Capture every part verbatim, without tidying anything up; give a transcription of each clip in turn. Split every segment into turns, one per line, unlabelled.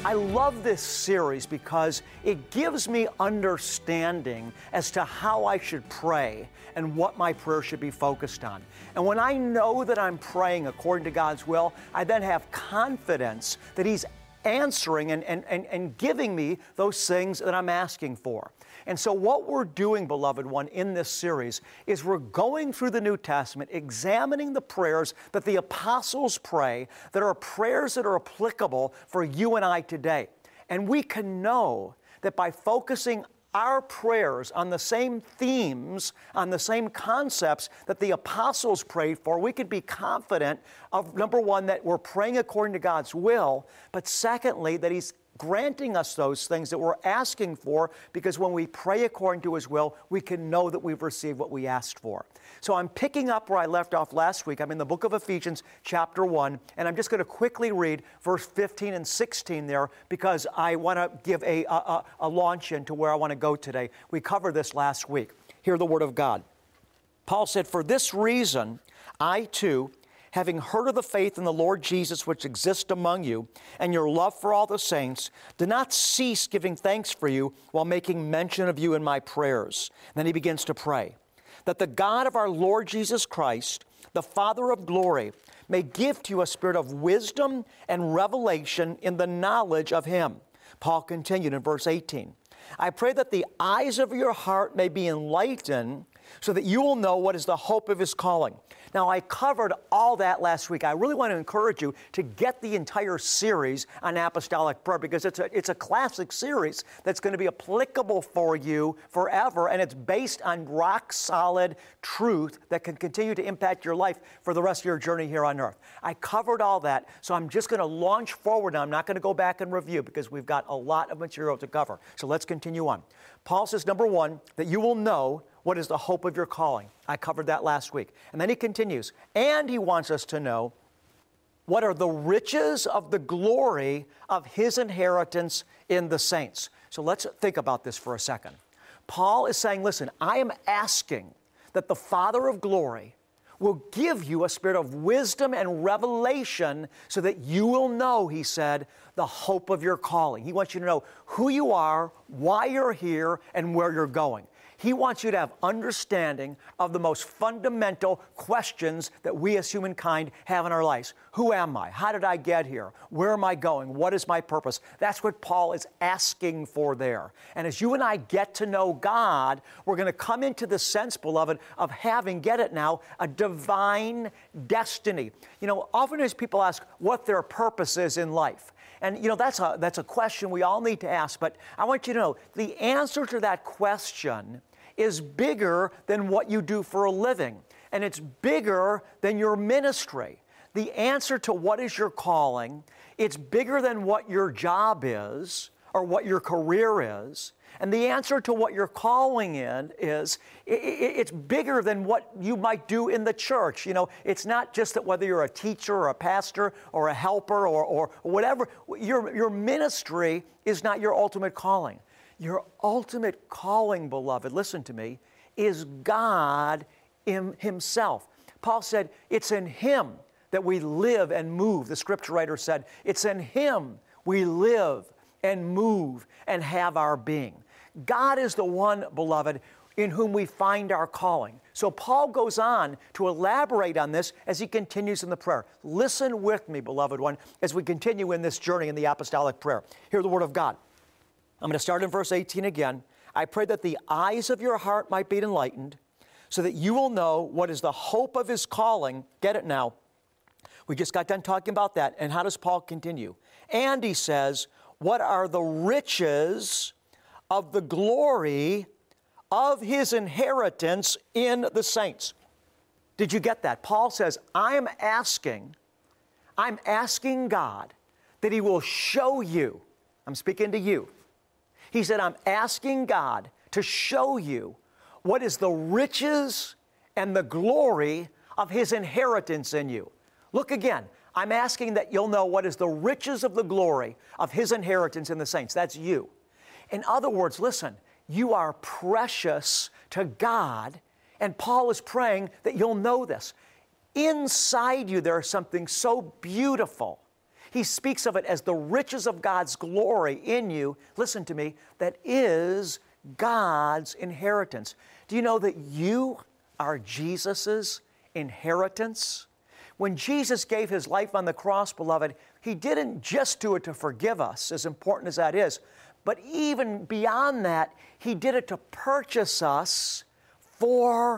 I love this series because it gives me understanding as to how I should pray and what my prayer should be focused on. And when I know that I'm praying according to God's will, I then have confidence that He's answering and, and, and, and giving me those things that I'm asking for. And so what we're doing, beloved one, in this series is we're going through the New Testament, examining the prayers that the apostles pray, that are prayers that are applicable for you and I today. And we can know that by focusing our prayers on the same themes, on the same concepts that the apostles prayed for, we could be confident of, number one, that we're praying according to God's will, but secondly, that He's granting us those things that we're asking for, because when we pray according to His will, we can know that we've received what we asked for. So I'm picking up where I left off last week. I'm in the book of Ephesians, chapter one, and I'm just going to quickly read verse fifteen and sixteen there, because I want to give a, a, a launch into where I want to go today. We covered this last week. Hear the word of God. Paul said, "For this reason, I too, having heard of the faith in the Lord Jesus which exists among you, and your love for all the saints, do not cease giving thanks for you while making mention of you in my prayers." And then he begins to pray, "That the God of our Lord Jesus Christ, the Father of glory, may give to you a spirit of wisdom and revelation in the knowledge of Him." Paul continued in verse eighteen, "I pray that the eyes of your heart may be enlightened, so that you will know what is the hope of His calling." Now, I covered all that last week. I really want to encourage you to get the entire series on apostolic prayer, because it's a, it's a classic series that's going to be applicable for you forever, and it's based on rock-solid truth that can continue to impact your life for the rest of your journey here on earth. I covered all that, so I'm just going to launch forward now. I'm not going to go back and review, because we've got a lot of material to cover. So let's continue on. Paul says, number one, that you will know what is the hope of your calling. I covered that last week. And then he continues, and he wants us to know what are the riches of the glory of His inheritance in the saints. So let's think about this for a second. Paul is saying, listen, I am asking that the Father of glory will give you a spirit of wisdom and revelation so that you will know, he said, the hope of your calling. He wants you to know who you are, why you're here, and where you're going. He wants you to have understanding of the most fundamental questions that we as humankind have in our lives. Who am I? How did I get here? Where am I going? What is my purpose? That's what Paul is asking for there. And as you and I get to know God, we're going to come into the sense, beloved, of having, get it now, a divine destiny. You know, often as people ask what their purpose is in life, and, you know, that's a, that's a question we all need to ask, but I want you to know the answer to that question is bigger than what you do for a living, and it's bigger than your ministry. The answer to what is your calling, it's bigger than what your job is or what your career is. And the answer to what your calling in is, it's bigger than what you might do in the church. You know, it's not just that whether you're a teacher or a pastor or a helper or, or whatever, your, your ministry is not your ultimate calling. Your ultimate calling, beloved, listen to me, is God in Himself. Paul said, it's in Him that we live and move. The scripture writer said, it's in Him we live and move and have our being. God is the one, beloved, in whom we find our calling. So Paul goes on to elaborate on this as he continues in the prayer. Listen with me, beloved one, as we continue in this journey in the apostolic prayer. Hear the word of God. I'm going to start in verse eighteen again. "I pray that the eyes of your heart might be enlightened, so that you will know what is the hope of His calling." Get it now. We just got done talking about that. And how does Paul continue? And he says, what are the riches of the glory of His inheritance in the saints? Did you get that? Paul says, I am asking, I'm asking God that He will show you. I'm speaking to you. He said, I'm asking God to show you what is the riches and the glory of His inheritance in you. Look again. I'm asking that you'll know what is the riches of the glory of His inheritance in the saints. That's you. In other words, listen, you are precious to God, and Paul is praying that you'll know this. Inside you, there is something so beautiful. He speaks of it as the riches of God's glory in you. Listen to me, that is God's inheritance. Do you know that you are Jesus's inheritance? When Jesus gave His life on the cross, beloved, He didn't just do it to forgive us, as important as that is, but even beyond that, He did it to purchase us for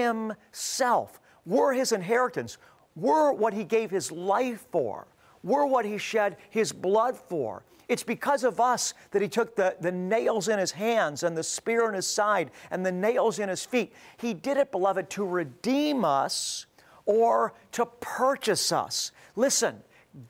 Himself. We're His inheritance. We're what He gave His life for. We're what He shed His blood for. It's because of us that He took the, the nails in His hands and the spear in His side and the nails in His feet. He did it, beloved, to redeem us or to purchase us. Listen,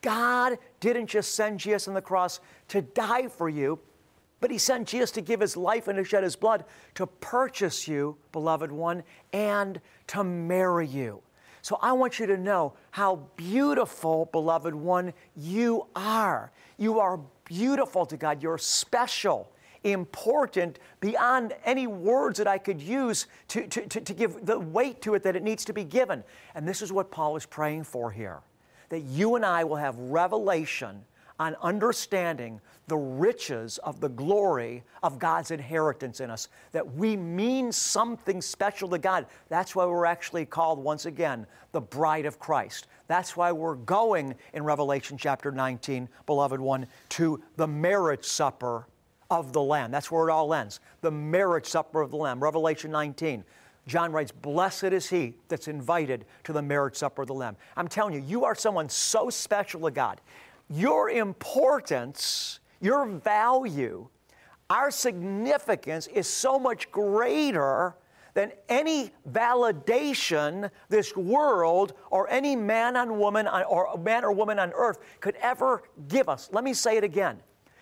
God didn't just send Jesus on the cross to die for you, but He sent Jesus to give His life and to shed His blood to purchase you, beloved one, and to marry you. So I want you to know how beautiful, beloved one, you are. You are beautiful to God. You're special, important, beyond any words that I could use to, to, to, to give the weight to it that it needs to be given. And this is what Paul is praying for here, that you and I will have revelation on understanding the riches of the glory of God's inheritance in us, that we mean something special to God. That's why we're actually called, once again, the bride of Christ. That's why we're going in Revelation chapter nineteen, beloved one, to the marriage supper of the Lamb. That's where it all ends, the marriage supper of the Lamb, Revelation nineteen. John writes, blessed is he that's invited to the marriage supper of the Lamb. I'm telling you, you are someone so special to God. Your importance, your value, our significance is so much greater than any validation this world or any man on woman on, or man or woman on earth could ever give us. Let me say it again.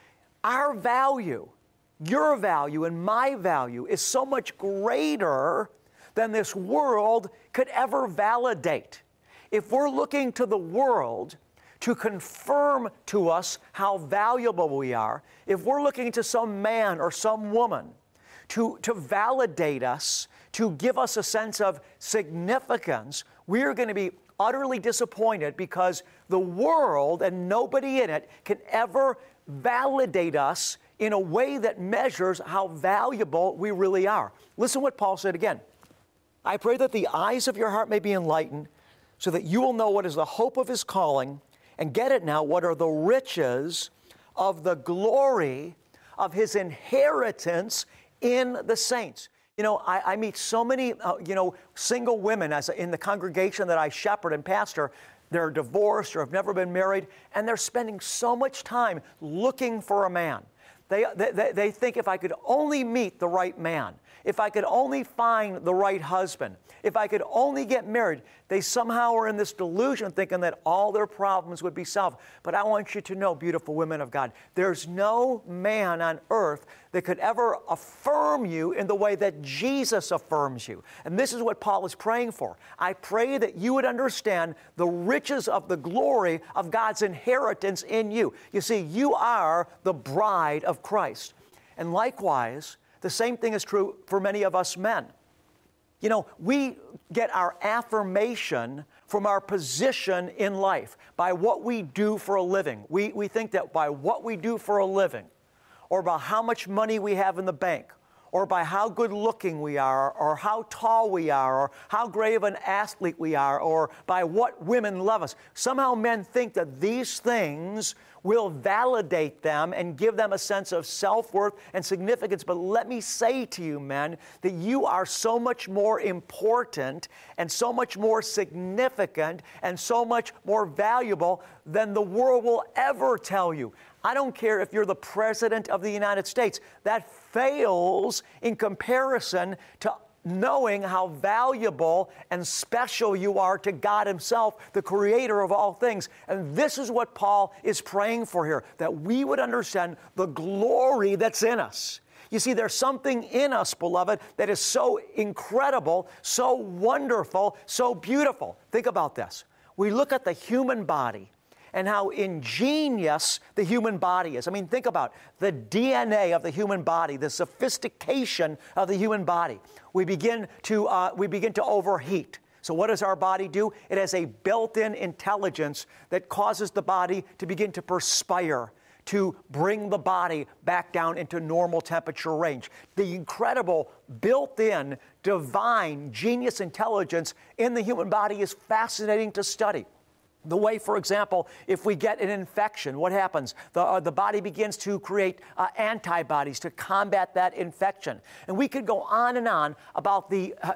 Our value, your value and my value is so much greater than this world could ever validate. If we're looking to the world to confirm to us how valuable we are, if we're looking to some man or some woman to, to validate us, to give us a sense of significance, we're going to be utterly disappointed because the world and nobody in it can ever validate us in a way that measures how valuable we really are. Listen what Paul said again. I pray that the eyes of your heart may be enlightened so that you will know what is the hope of His calling, and get it now, what are the riches of the glory of His inheritance in the saints. You know, I, I meet so many, uh, you know, single women as in the congregation that I shepherd and pastor. They're divorced or have never been married, and they're spending so much time looking for a man. They, they, they think if I could only meet the right man, if I could only find the right husband, if I could only get married, they somehow are in this delusion thinking that all their problems would be solved. But I want you to know, beautiful women of God, there's no man on earth that could ever affirm you in the way that Jesus affirms you. And this is what Paul is praying for. I pray that you would understand the riches of the glory of God's inheritance in you. You see, you are the bride of Christ. And likewise, the same thing is true for many of us men. You know, we get our affirmation from our position in life, by what we do for a living. We, we think that by what we do for a living, or by how much money we have in the bank, or by how good looking we are, or how tall we are, or how great of an athlete we are, or by what women love us. Somehow men think that these things will validate them and give them a sense of self-worth and significance. But let me say to you, men, that you are so much more important and so much more significant and so much more valuable than the world will ever tell you. I don't care if you're the President of the United States. That fails in comparison to knowing how valuable and special you are to God Himself, the Creator of all things. And this is what Paul is praying for here, that we would understand the glory that's in us. You see, there's something in us, beloved, that is so incredible, so wonderful, so beautiful. Think about this. We look at the human body and how ingenious the human body is. I mean, think about the D N A of the human body, the sophistication of the human body. We begin to, uh, we begin to overheat. So what does our body do? It has a built-in intelligence that causes the body to begin to perspire, to bring the body back down into normal temperature range. The incredible built-in divine genius intelligence in the human body is fascinating to study. The way, for example, if we get an infection, what happens? The, uh, the body begins to create uh, antibodies to combat that infection. And we could go on and on about the uh,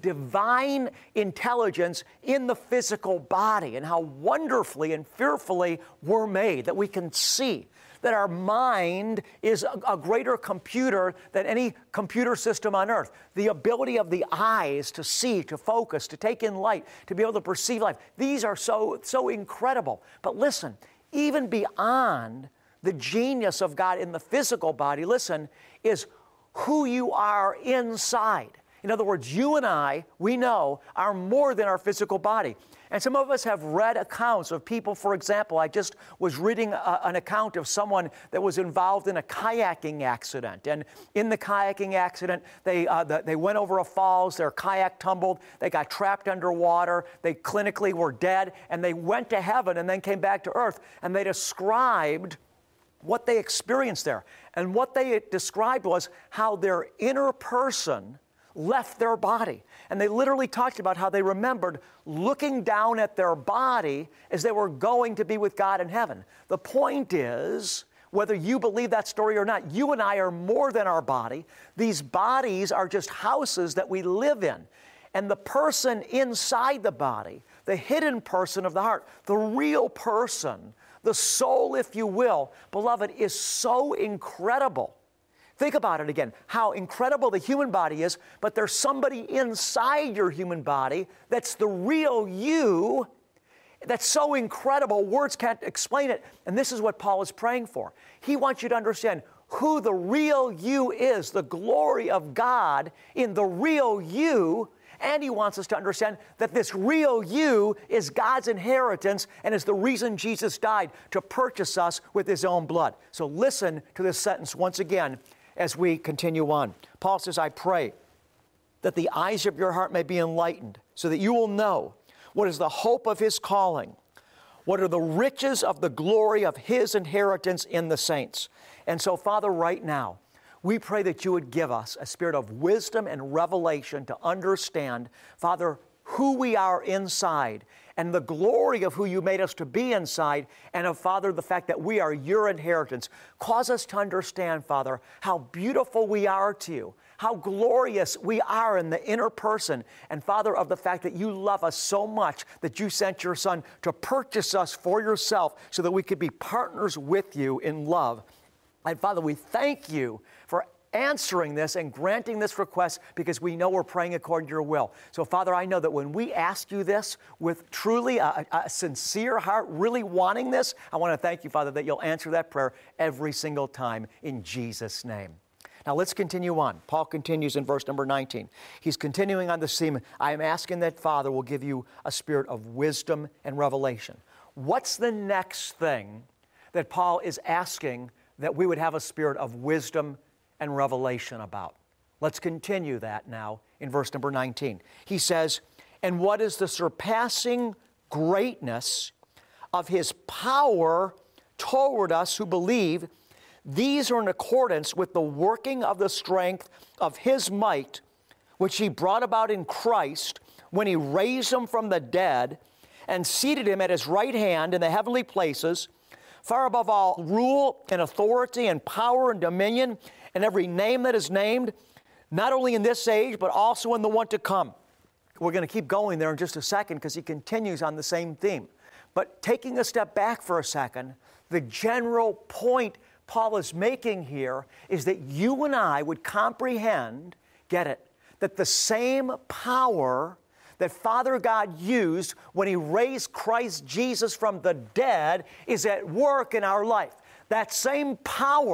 divine intelligence in the physical body and how wonderfully and fearfully we're made, that we can see that our mind is a, a greater computer than any computer system on earth. The ability of the eyes to see, to focus, to take in light, to be able to perceive life. These are so, so incredible. But listen, even beyond the genius of God in the physical body, listen, is who you are inside. In other words, you and I, we know, are more than our physical body. And some of us have read accounts of people, for example, I just was reading a, an account of someone that was involved in a kayaking accident. And in the kayaking accident, they, uh, the, they went over a falls, their kayak tumbled, they got trapped underwater, they clinically were dead, and they went to heaven and then came back to earth. And they described what they experienced there. And what they described was how their inner person left their body. And they literally talked about how they remembered looking down at their body as they were going to be with God in heaven. The point is, whether you believe that story or not, you and I are more than our body. These bodies are just houses that we live in. And the person inside the body, the hidden person of the heart, the real person, the soul, if you will, beloved, is so incredible. Think about it again, how incredible the human body is, but there's somebody inside your human body that's the real you, that's so incredible, words can't explain it. And this is what Paul is praying for. He wants you to understand who the real you is, the glory of God in the real you, and he wants us to understand that this real you is God's inheritance and is the reason Jesus died, to purchase us with his own blood. So listen to this sentence once again as we continue on. Paul says, I pray that the eyes of your heart may be enlightened, so that you will know what is the hope of his calling, what are the riches of the glory of his inheritance in the saints. And so, Father, right now, we pray that you would give us a spirit of wisdom and revelation to understand, Father, who we are inside and the glory of who you made us to be inside, and of, Father, the fact that we are your inheritance. Cause us to understand, Father, how beautiful we are to you, how glorious we are in the inner person, and, Father, of the fact that you love us so much that you sent your Son to purchase us for yourself so that we could be partners with you in love. And, Father, we thank you for answering this and granting this request, because we know we're praying according to your will. So, Father, I know that when we ask you this with truly a, a sincere heart, really wanting this, I want to thank you, Father, that you'll answer that prayer every single time in Jesus' name. Now, let's continue on. Paul continues in verse number nineteen. He's continuing on this theme. I am asking that Father will give you a spirit of wisdom and revelation. What's the next thing that Paul is asking that we would have a spirit of wisdom and revelation about? Let's continue that now in verse number nineteen. He says, and what is the surpassing greatness of his power toward us who believe? These are in accordance with the working of the strength of his might, which he brought about in Christ when he raised him from the dead and seated him at his right hand in the heavenly places, far above all rule and authority and power and dominion and every name that is named, not only in this age, but also in the one to come. We're going to keep going there in just a second because he continues on the same theme. But taking a step back for a second, the general point Paul is making here is that you and I would comprehend, get it, that the same power that Father God used when he raised Christ Jesus from the dead is at work in our life. That same power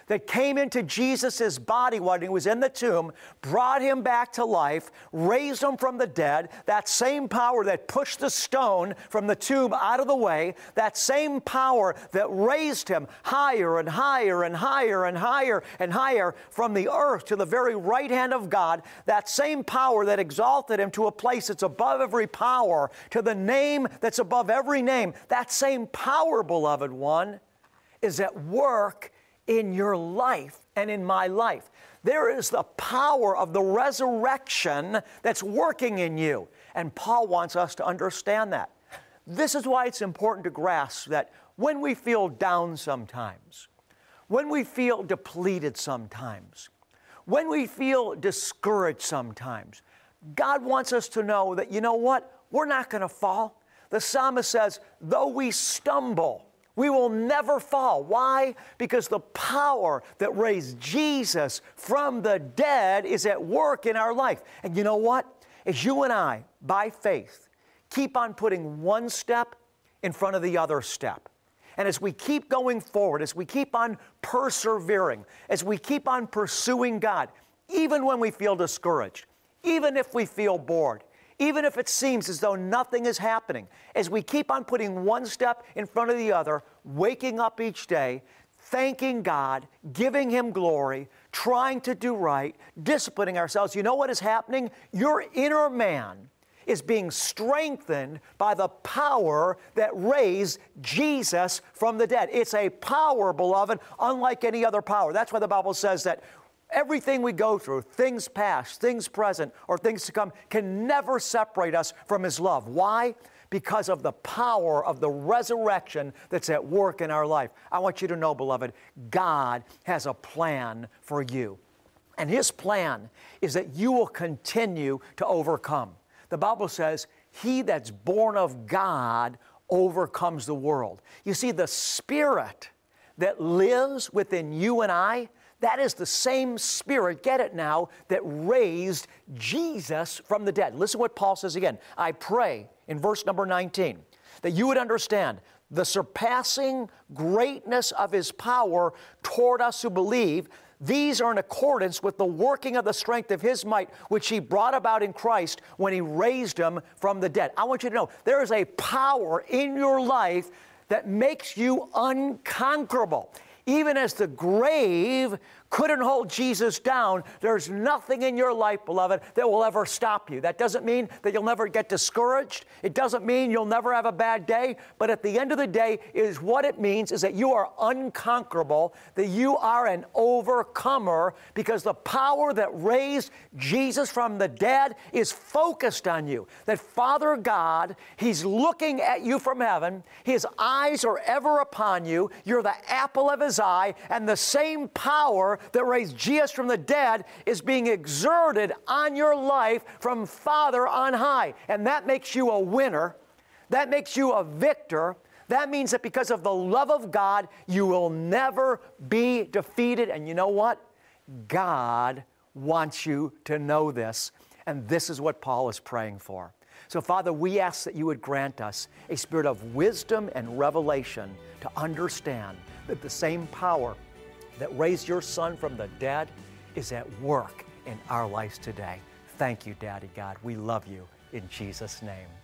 that came into Jesus' body when he was in the tomb, brought him back to life, raised him from the dead, that same power that pushed the stone from the tomb out of the way, that same power that raised him higher and higher and higher and higher and higher from the earth to the very right hand of God, that same power that exalted him to a place that's above every power, to the name that's above every name, that same power, beloved one, is at work in your life and in my life. There is the power of the resurrection that's working in you. And Paul wants us to understand that. This is why it's important to grasp that when we feel down sometimes, when we feel depleted sometimes, when we feel discouraged sometimes, God wants us to know that, you know what? We're not going to fall. The psalmist says, though we stumble, we will never fall. Why? Because the power that raised Jesus from the dead is at work in our life. And you know what? As you and I, by faith, keep on putting one step in front of the other step, and as we keep going forward, as we keep on persevering, as we keep on pursuing God, even when we feel discouraged, even if we feel bored, even if it seems as though nothing is happening, as we keep on putting one step in front of the other, waking up each day, thanking God, giving Him glory, trying to do right, disciplining ourselves, you know what is happening? Your inner man is being strengthened by the power that raised Jesus from the dead. It's a power, beloved, unlike any other power. That's why the Bible says that everything we go through, things past, things present, or things to come, can never separate us from His love. Why? Because of the power of the resurrection that's at work in our life. I want you to know, beloved, God has a plan for you. And His plan is that you will continue to overcome. The Bible says, he that's born of God overcomes the world. You see, the Spirit that lives within you and I, that is the same Spirit, get it now, that raised Jesus from the dead. Listen what Paul says again. I pray, in verse number nineteen, that you would understand the surpassing greatness of His power toward us who believe. These are in accordance with the working of the strength of His might, which He brought about in Christ when He raised Him from the dead. I want you to know there is a power in your life that makes you unconquerable. Even as the grave couldn't hold Jesus down, there's nothing in your life, beloved, that will ever stop you. That doesn't mean that you'll never get discouraged. It doesn't mean you'll never have a bad day. But at the end of the day, is what it means is that you are unconquerable, that you are an overcomer, because the power that raised Jesus from the dead is focused on you. That Father God, He's looking at you from heaven. His eyes are ever upon you. You're the apple of His eye, and the same power that raised Jesus from the dead is being exerted on your life from Father on high. And that makes you a winner. That makes you a victor. That means that because of the love of God, you will never be defeated. And you know what? God wants you to know this. And this is what Paul is praying for. So, Father, we ask that you would grant us a spirit of wisdom and revelation to understand that the same power that raised your Son from the dead is at work in our lives today. Thank you, Daddy God. We love you in Jesus' name.